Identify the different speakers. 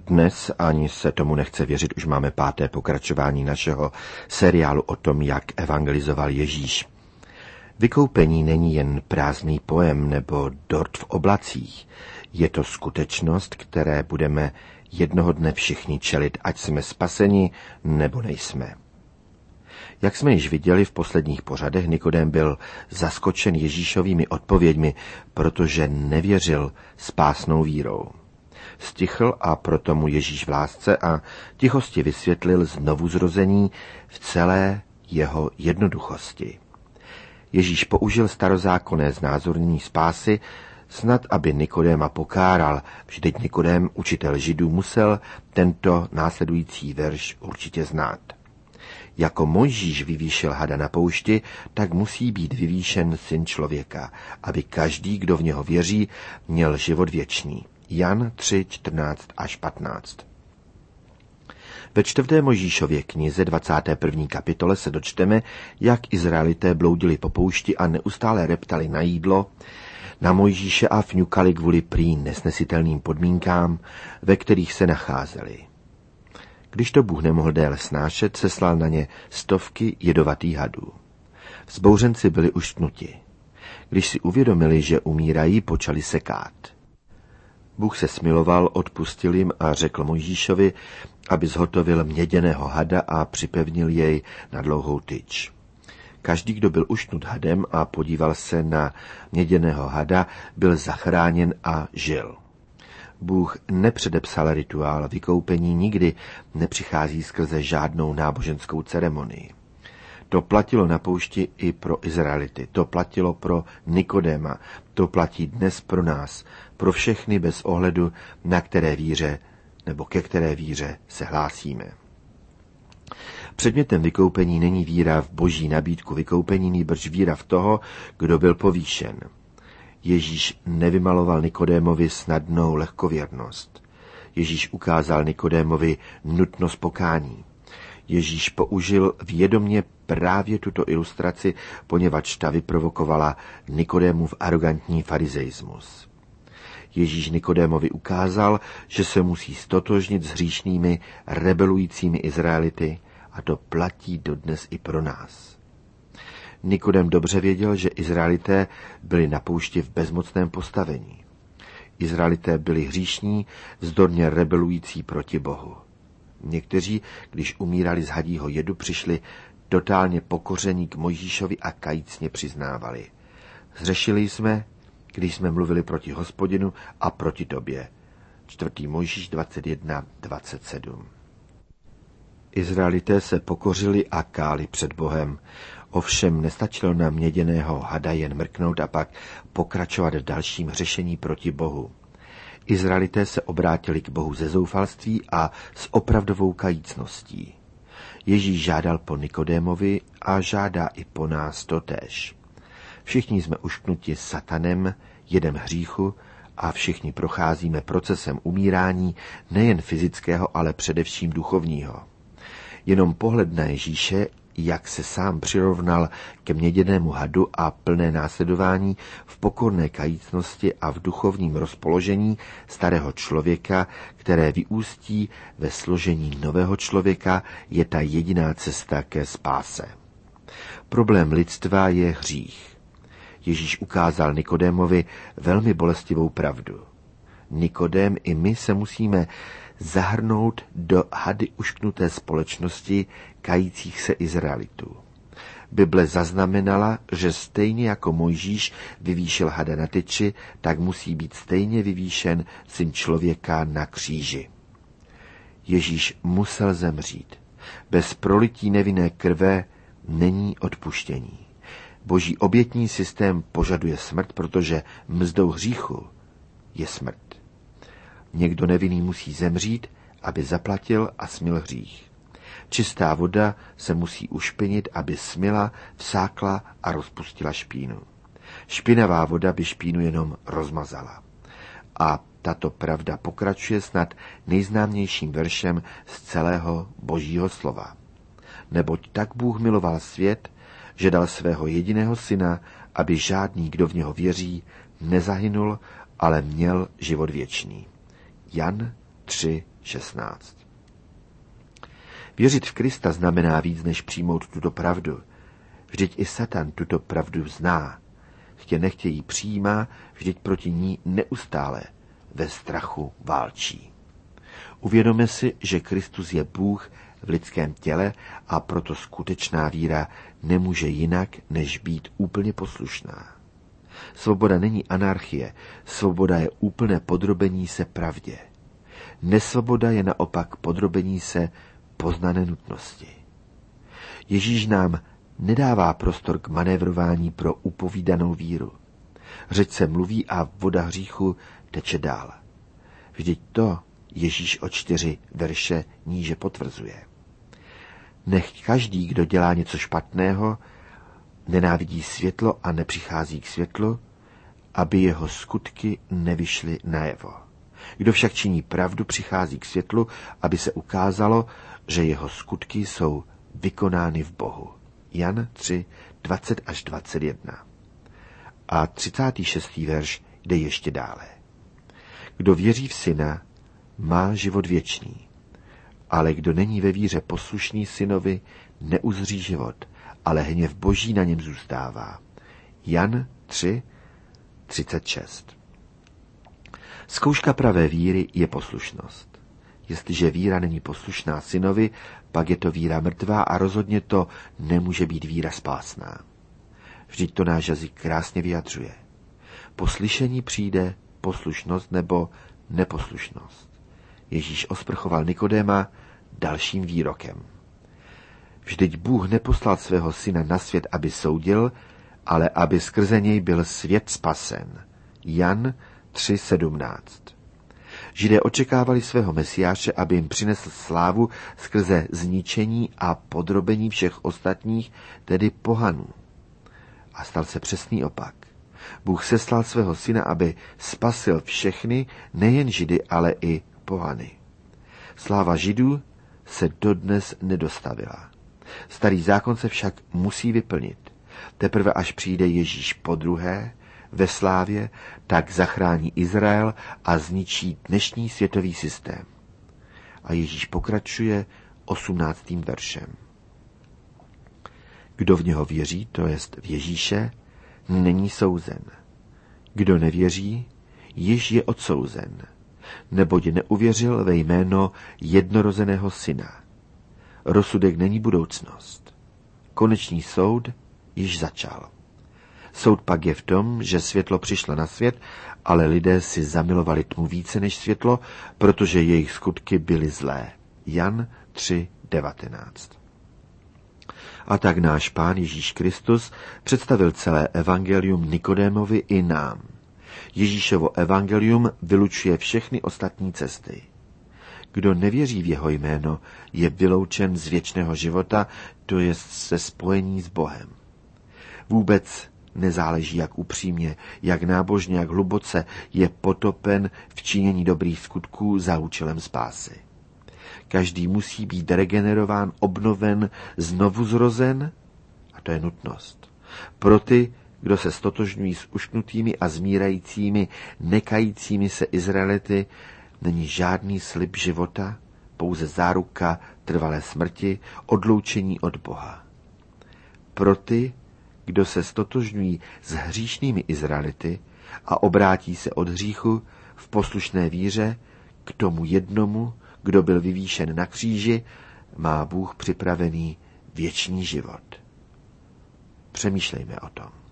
Speaker 1: Dnes, ani se tomu nechce věřit, už máme 5. pokračování našeho seriálu o tom, jak evangelizoval Ježíš. Vykoupení není jen prázdný pojem nebo dort v oblacích. Je to skutečnost, které budeme jednoho dne všichni čelit, ať jsme spaseni nebo nejsme. Jak jsme již viděli v posledních pořadech, Nikodém byl zaskočen Ježíšovými odpověďmi, protože nevěřil spásnou vírou. Stichl a proto mu Ježíš v lásce a tichosti vysvětlil znovuzrození v celé jeho jednoduchosti. Ježíš použil starozákonné znázornění spásy, snad aby Nikodéma pokáral, vždyť Nikodém, učitel Židů, musel tento následující verš určitě znát. Jako Mojžíš vyvýšil hada na poušti, tak musí být vyvýšen Syn člověka, aby každý, kdo v něho věří, měl život věčný. Jan 3, 14 až 15. Ve 4. Mojžíšově knize 21. kapitole se dočteme, jak Izraelité bloudili po poušti a neustále reptali na jídlo, na Mojžíše a fňukali kvůli prý nesnesitelným podmínkám, ve kterých se nacházeli. Když to Bůh nemohl déle snášet, seslal na ně stovky jedovatých hadů. Vzbouřenci byli uštnuti. Když si uvědomili, že umírají, počali sekát. Bůh se smiloval, odpustil jim a řekl Mojžíšovi, aby zhotovil měděného hada a připevnil jej na dlouhou tyč. Každý, kdo byl uštnut hadem a podíval se na měděného hada, byl zachráněn a žil. Bůh nepředepsal rituál vykoupení, nikdy nepřichází skrze žádnou náboženskou ceremonii. To platilo na poušti i pro Izraelity, to platilo pro Nikodéma, to platí dnes pro nás, pro všechny bez ohledu, na které víře nebo ke které víře se hlásíme. Předmětem vykoupení není víra v boží nabídku vykoupení, nýbrž víra v toho, kdo byl povýšen. Ježíš nevymaloval Nikodémovi snadnou lehkověrnost. Ježíš ukázal Nikodémovi nutnost pokání. Ježíš použil vědomě právě tuto ilustraci, poněvadž ta vyprovokovala Nikodémův arrogantní farizeismus. Ježíš Nikodémovi ukázal, že se musí stotožnit s hříšnými, rebelujícími Izraelity, a to platí dodnes i pro nás. Nikodém dobře věděl, že Izraelité byli na poušti v bezmocném postavení. Izraelité byli hříšní, vzdorně rebelující proti Bohu. Někteří, když umírali z hadího jedu, přišli totálně pokoření k Mojžíšovi a kajícně přiznávali. Zřešili jsme, když jsme mluvili proti Hospodinu a proti tobě. 4. Mojžíš 21:27. Izraelité se pokořili a káli před Bohem. Ovšem nestačilo na měděného hada jen mrknout a pak pokračovat v dalším hřešení proti Bohu. Izraelité se obrátili k Bohu ze zoufalství a s opravdovou kajícností. Ježíš žádal po Nikodémovi a žádá i po nás totéž. Všichni jsme ušknuti satanem, jedem hříchu a všichni procházíme procesem umírání nejen fyzického, ale především duchovního. Jenom pohled na Ježíše, jak se sám přirovnal ke měděnému hadu a plné následování v pokorné kajícnosti a v duchovním rozpoložení starého člověka, které vyústí ve složení nového člověka, je ta jediná cesta ke spáse. Problém lidstva je hřích. Ježíš ukázal Nikodémovi velmi bolestivou pravdu. Nikodém i my se musíme zahrnout do hady ušknuté společnosti kajících se Izraelitů. Bible zaznamenala, že stejně jako Mojžíš vyvýšil hada na tyči, tak musí být stejně vyvýšen Syn člověka na kříži. Ježíš musel zemřít. Bez prolití nevinné krve není odpuštění. Boží obětní systém požaduje smrt, protože mzdou hříchu je smrt. Někdo nevinný musí zemřít, aby zaplatil a smyl hřích. Čistá voda se musí ušpinit, aby smyla, vsákla a rozpustila špínu. Špinavá voda by špínu jenom rozmazala. A tato pravda pokračuje snad nejznámějším veršem z celého Božího slova. Neboť tak Bůh miloval svět, že dal svého jediného syna, aby žádný, kdo v něho věří, nezahynul, ale měl život věčný. Jan 3, 16. Věřit v Krista znamená víc, než přijmout tuto pravdu. Vždyť i Satan tuto pravdu zná. Chtě nechtě ji přijímá, vždyť proti ní neustále ve strachu válčí. Uvědomme si, že Kristus je Bůh v lidském těle a proto skutečná víra nemůže jinak, než být úplně poslušná. Svoboda není anarchie, svoboda je úplné podrobení se pravdě. Nesvoboda je naopak podrobení se poznané nutnosti. Ježíš nám nedává prostor k manévrování pro upovídanou víru. Řeč se mluví a voda hříchu teče dál. Vždyť to Ježíš o 4 verše níže potvrzuje. Nechť každý, kdo dělá něco špatného, nenávidí světlo a nepřichází k světlu, aby jeho skutky nevyšly najevo. Kdo však činí pravdu, přichází k světlu, aby se ukázalo, že jeho skutky jsou vykonány v Bohu. Jan 3, 20 až 21. A 36. verš jde ještě dále. Kdo věří v Syna, má život věčný, ale kdo není ve víře poslušný Synovi, neuzří život, ale hněv Boží na něm zůstává. Jan 3, 36. Zkouška pravé víry je poslušnost. Jestliže víra není poslušná Synovi, pak je to víra mrtvá a rozhodně to nemůže být víra spásná. Vždyť to náš jazyk krásně vyjadřuje. Po slyšení přijde poslušnost nebo neposlušnost. Ježíš osprchoval Nikodéma dalším výrokem. Vždyť Bůh neposlal svého Syna na svět, aby soudil, ale aby skrze něj byl svět spasen. Jan 3:17. Židé očekávali svého Mesiáše, aby jim přinesl slávu skrze zničení a podrobení všech ostatních, tedy pohanů. A stal se přesný opak. Bůh seslal svého Syna, aby spasil všechny, nejen Židy, ale i pohany. Sláva Židů se dodnes nedostavila. Starý zákon se však musí vyplnit. Teprve až přijde Ježíš podruhé, ve slávě, tak zachrání Izrael a zničí dnešní světový systém. A Ježíš pokračuje 18. veršem. Kdo v něho věří, to jest v Ježíše, není souzen. Kdo nevěří, již je odsouzen, neboť neuvěřil ve jméno jednorozeného Syna. Rozsudek není budoucnost. Konečný soud již začal. Soud pak je v tom, že světlo přišlo na svět, ale lidé si zamilovali tmu více než světlo, protože jejich skutky byly zlé. Jan 3:19. A tak náš Pán Ježíš Kristus představil celé evangelium Nikodémovi i nám. Ježíšovo evangelium vylučuje všechny ostatní cesty. Kdo nevěří v jeho jméno, je vyloučen z věčného života, to je ze spojení s Bohem. Vůbec nezáleží, jak upřímně, jak nábožně, jak hluboce je potopen v činění dobrých skutků za účelem spásy. Každý musí být regenerován, obnoven, znovu zrozen, a to je nutnost. Pro ty, kdo se stotožňují s ušknutými a zmírajícími, nekajícími se Izraelity, není žádný slib života, pouze záruka trvalé smrti, odloučení od Boha. Pro ty, kdo se stotožňují s hříšnými Izraelity a obrátí se od hříchu v poslušné víře k tomu jednomu, kdo byl vyvýšen na kříži, má Bůh připravený věčný život. Přemýšlejme o tom.